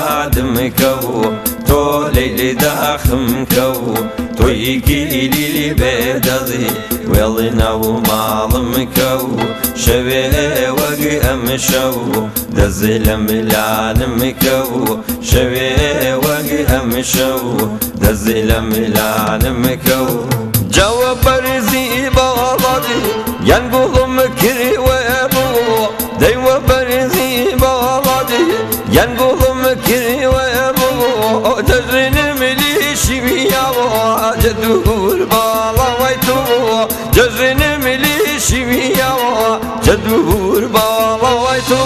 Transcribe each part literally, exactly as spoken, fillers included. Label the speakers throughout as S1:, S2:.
S1: یادم کو تو لیل داخم کو توی گیلی بدازی ولی نو مالم کو شوی وگی ام شو دزلم لانم کو شوی وگی ام شو دزلم لانم کو جواب برزی بالادی ینگولم کری و ابو دیو برزی بالادی ینگولم کری و ابو جزرنم لیشی بیاوا جدور بالا وی تو جزرنم لیشی بیاوا جدور بالا وی تو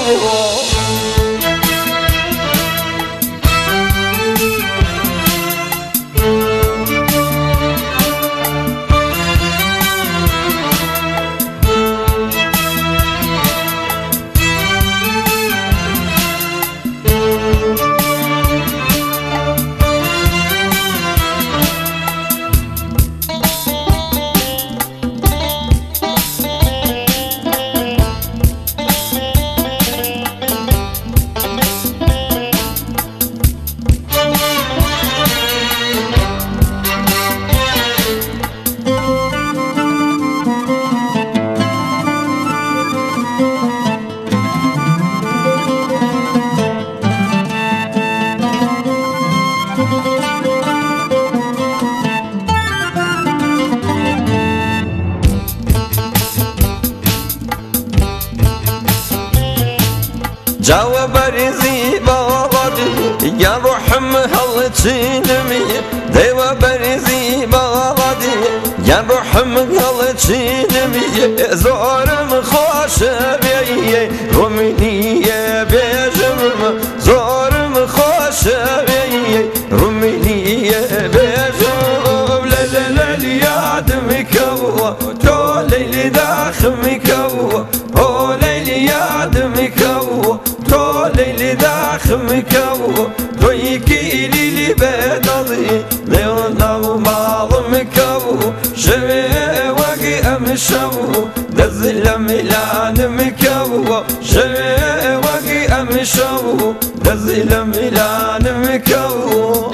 S1: جواب برزي بغلادي يا روح مهلتشينمي ديوا برزي بغلادي يا روح مهلتشينمي زورم خوش بيه رومينية بيجم زورم خوش بيه رومينية بيجم لا لا لا ليادم كوا تو ليلي داخم كوا او ليلي يادم كوا تو ليلي داخم كوا تو يكيلي لي بدلي ليونا ومالم كوا شوي وقي ام شو دزل ميلان كوا شوي وقي ام شو دزل ميلان كوا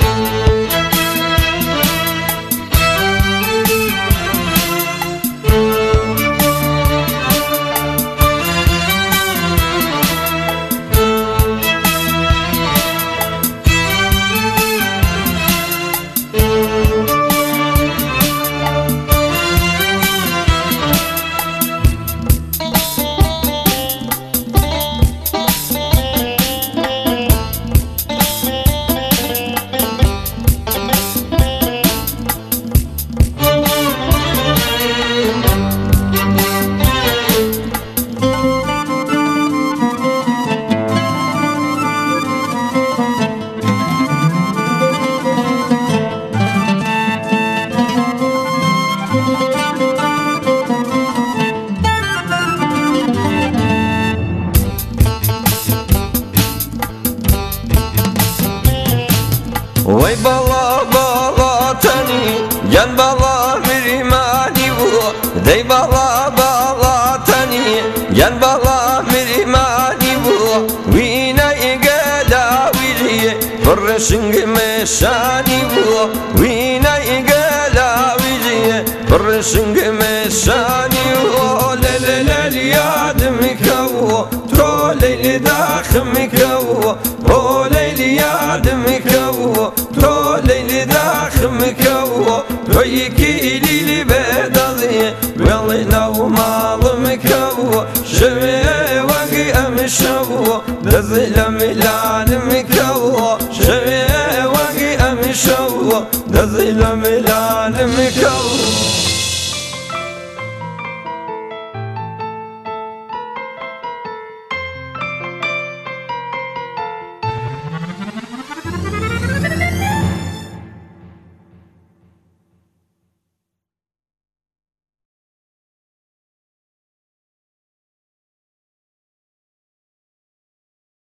S1: وي بالا بالا تاني ين بالا مريماني و دي بالا بالا تاني ين بالا مريماني و وينا يقالا ويلي فرشنج مشاني و وينا يقالا ويلي فرشنج مشاني و لا لا لا ليادم كوا ترو ليلي داخم كوا او ليلي يادم كوا ترو ليلي داخم كوا تو يكيلي لي بدلي والله نو مالم كوا شوي وقي ام شو دزل ميلان كوا شوي وقي ام شو دزل ميلان كوا